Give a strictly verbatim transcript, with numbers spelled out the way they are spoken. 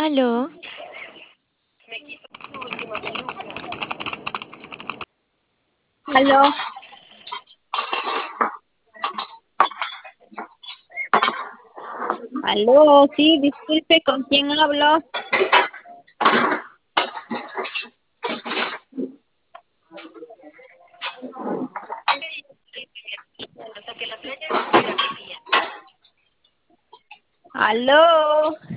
Aló, Aló, aló, sí, disculpe, ¿con quién hablo? Aló.